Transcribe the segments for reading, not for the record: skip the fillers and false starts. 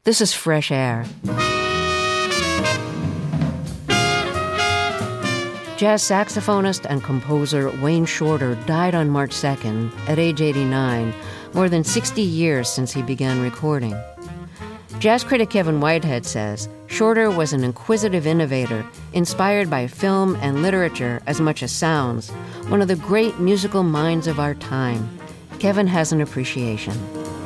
This is Fresh Air. Jazz saxophonist and composer Wayne Shorter died on March 2nd at age 89, more than 60 years since he began recording. Jazz critic Kevin Whitehead says Shorter was an inquisitive innovator, inspired by film and literature as much as sounds, one of the great musical minds of our time. Kevin has an appreciation.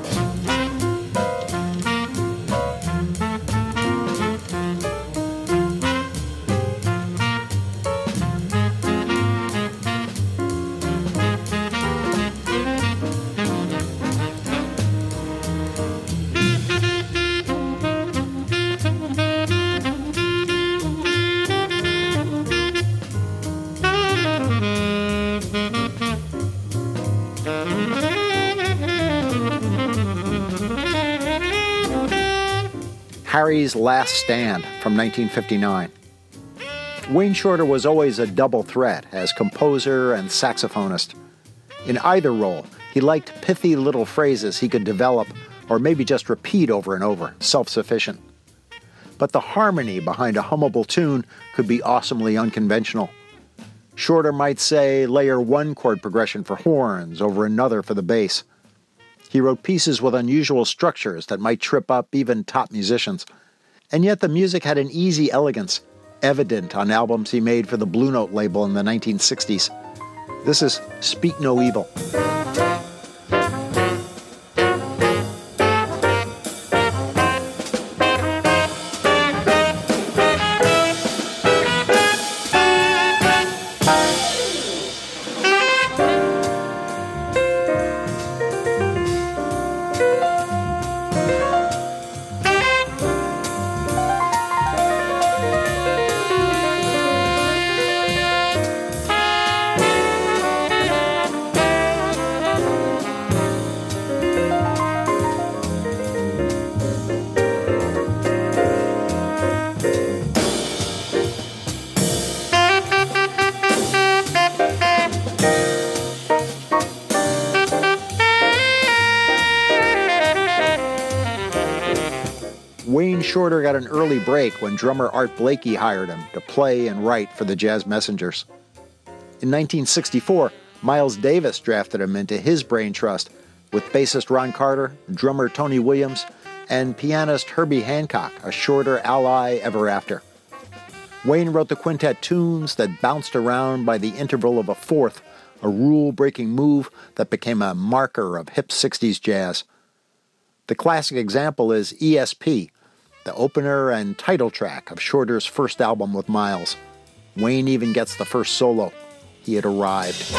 Harry's Last Stand from 1959. Wayne Shorter was always a double threat as composer and saxophonist. In either role, he liked pithy little phrases he could develop or maybe just repeat over and over, self-sufficient. But the harmony behind a hummable tune could be awesomely unconventional. Shorter might say, layer one chord progression for horns over another for the bass. He wrote pieces with unusual structures that might trip up even top musicians. And yet the music had an easy elegance, evident on albums he made for the Blue Note label in the 1960s. This is Speak No Evil. Wayne Shorter got an early break when drummer Art Blakey hired him to play and write for the Jazz Messengers. In 1964, Miles Davis drafted him into his brain trust with bassist Ron Carter, drummer Tony Williams, and pianist Herbie Hancock, a Shorter ally ever after. Wayne wrote the quintet tunes that bounced around by the interval of a fourth, a rule-breaking move that became a marker of hip 60s jazz. The classic example is ESP, the opener and title track of Shorter's first album with Miles. Wayne even gets the first solo. He had arrived.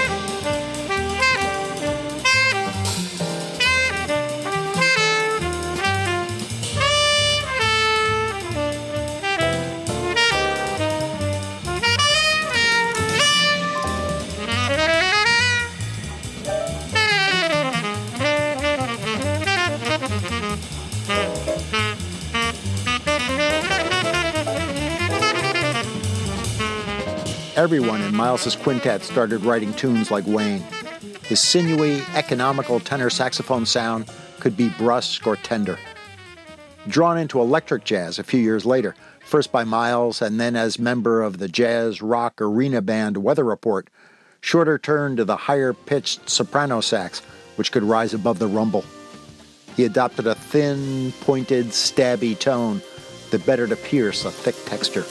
Everyone in Miles's quintet started writing tunes like Wayne. His sinewy, economical tenor saxophone sound could be brusque or tender. Drawn into electric jazz a few years later, first by Miles and then as member of the jazz rock arena band Weather Report, Shorter turned to the higher-pitched soprano sax, which could rise above the rumble. He adopted a thin, pointed, stabby tone that better to pierce a thick texture.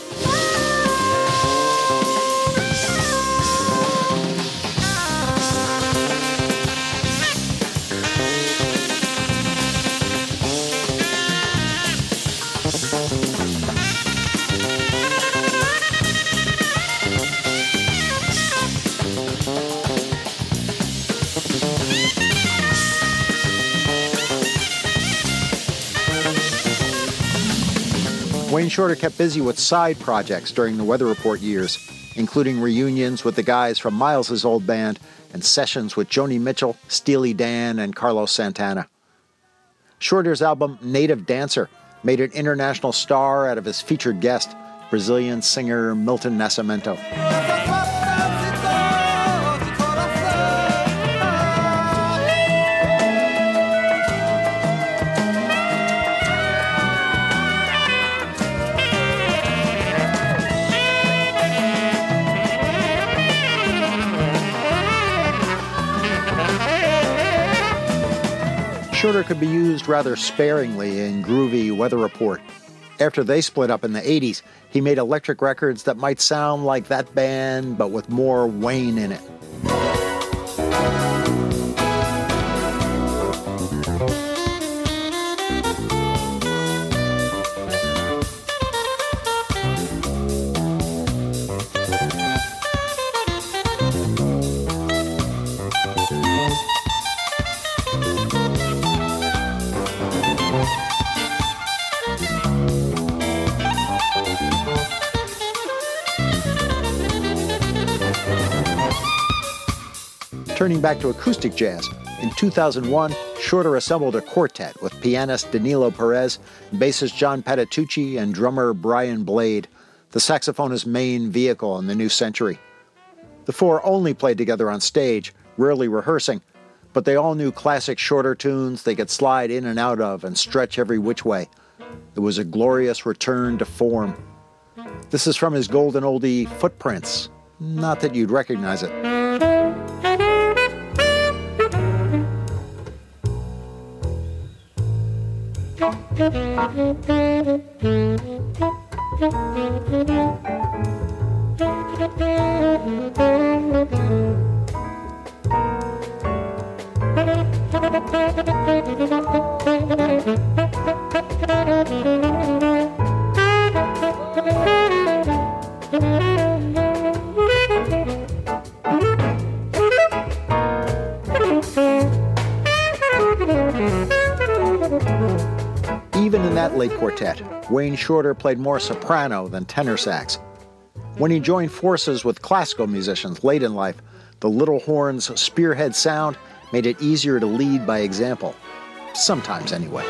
Wayne Shorter kept busy with side projects during the Weather Report years, including reunions with the guys from Miles's old band and sessions with Joni Mitchell, Steely Dan, and Carlos Santana. Shorter's album Native Dancer made an international star out of his featured guest, Brazilian singer Milton Nascimento. Shorter could be used rather sparingly in groovy Weather Report. After they split up in the 80s, he made electric records that might sound like that band, but with more Wayne in it. Turning back to acoustic jazz, in 2001, Shorter assembled a quartet with pianist Danilo Perez, bassist John Patitucci, and drummer Brian Blade, the saxophonist's main vehicle in the new century. The four only played together on stage, rarely rehearsing, but they all knew classic Shorter tunes they could slide in and out of and stretch every which way. It was a glorious return to form. This is from his golden oldie, Footprints. Not that you'd recognize it. Even in that late quartet, Wayne Shorter played more soprano than tenor sax. When he joined forces with classical musicians late in life, the little horn's spearhead sound made it easier to lead by example. Sometimes, anyway.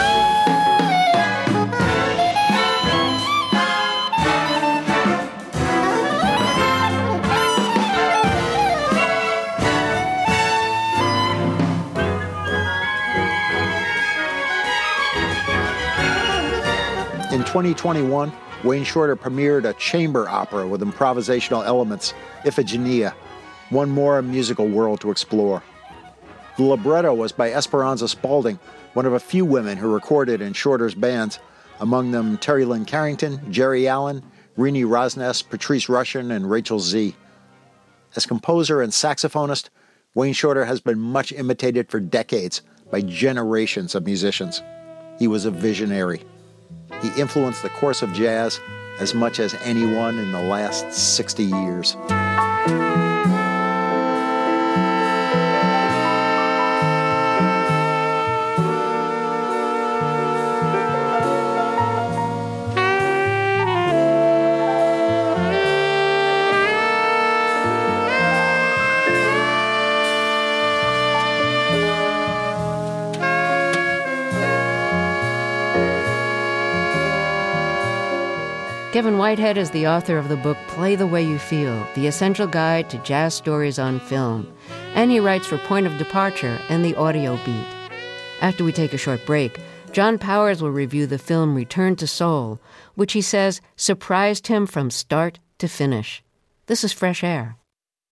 In 2021, Wayne Shorter premiered a chamber opera with improvisational elements, Iphigenia, one more musical world to explore. The libretto was by Esperanza Spalding, one of a few women who recorded in Shorter's bands, among them Terry Lynn Carrington, Jerry Allen, Rini Rosnes, Patrice Rushen, and Rachel Z. As composer and saxophonist, Wayne Shorter has been much imitated for decades by generations of musicians. He was a visionary. He influenced the course of jazz as much as anyone in the last 60 years. Kevin Whitehead is the author of the book Play the Way You Feel, The Essential Guide to Jazz Stories on Film, and he writes for Point of Departure and The Audio Beat. After we take a short break, John Powers will review the film Return to Seoul, which he says surprised him from start to finish. This is Fresh Air.